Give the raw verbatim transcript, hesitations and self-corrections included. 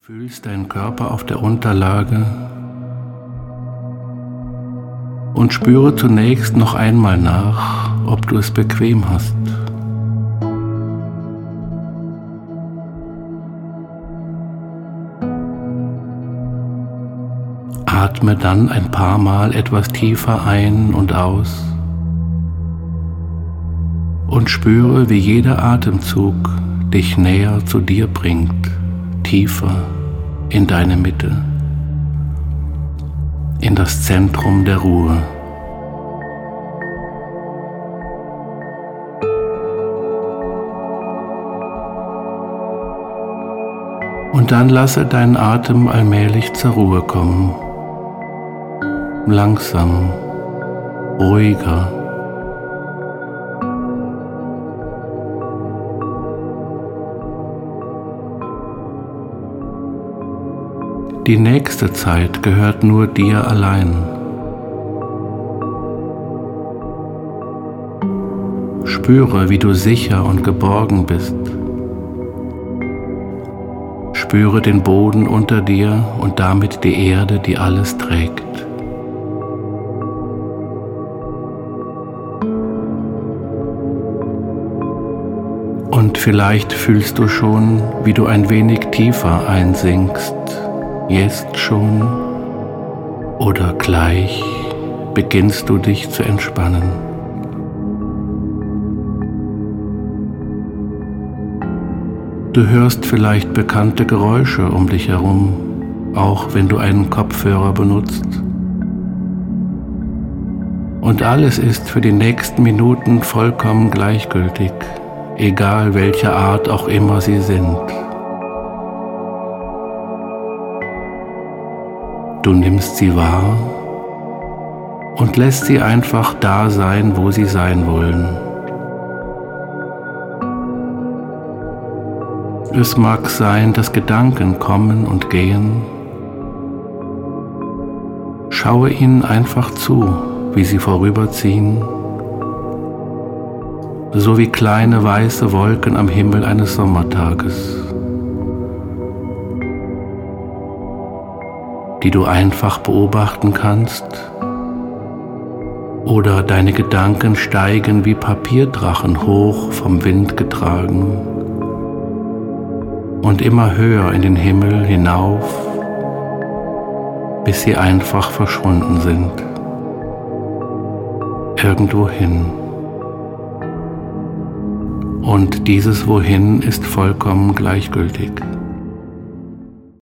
Fühlst deinen Körper auf der Unterlage und spüre zunächst noch einmal nach, ob du es bequem hast. Atme dann ein paar Mal etwas tiefer ein und aus und spüre, wie jeder Atemzug dich näher zu dir bringt, tiefer in deine Mitte, in das Zentrum der Ruhe. Und dann lasse deinen Atem allmählich zur Ruhe kommen. Langsam, ruhiger. Die nächste Zeit gehört nur dir allein. Spüre, wie du sicher und geborgen bist. Spüre den Boden unter dir und damit die Erde, die alles trägt. Und vielleicht fühlst du schon, wie du ein wenig tiefer einsinkst. Jetzt schon oder gleich beginnst du dich zu entspannen. Du hörst vielleicht bekannte Geräusche um dich herum, auch wenn du einen Kopfhörer benutzt. Und alles ist für die nächsten Minuten vollkommen gleichgültig, egal welcher Art auch immer sie sind. Du nimmst sie wahr und lässt sie einfach da sein, wo sie sein wollen. Es mag sein, dass Gedanken kommen und gehen. Schaue ihnen einfach zu, wie sie vorüberziehen, so wie kleine weiße Wolken am Himmel eines Sommertages, die du einfach beobachten kannst, oder deine Gedanken steigen wie Papierdrachen hoch vom Wind getragen und immer höher in den Himmel hinauf, bis sie einfach verschwunden sind, irgendwohin. Und dieses Wohin ist vollkommen gleichgültig.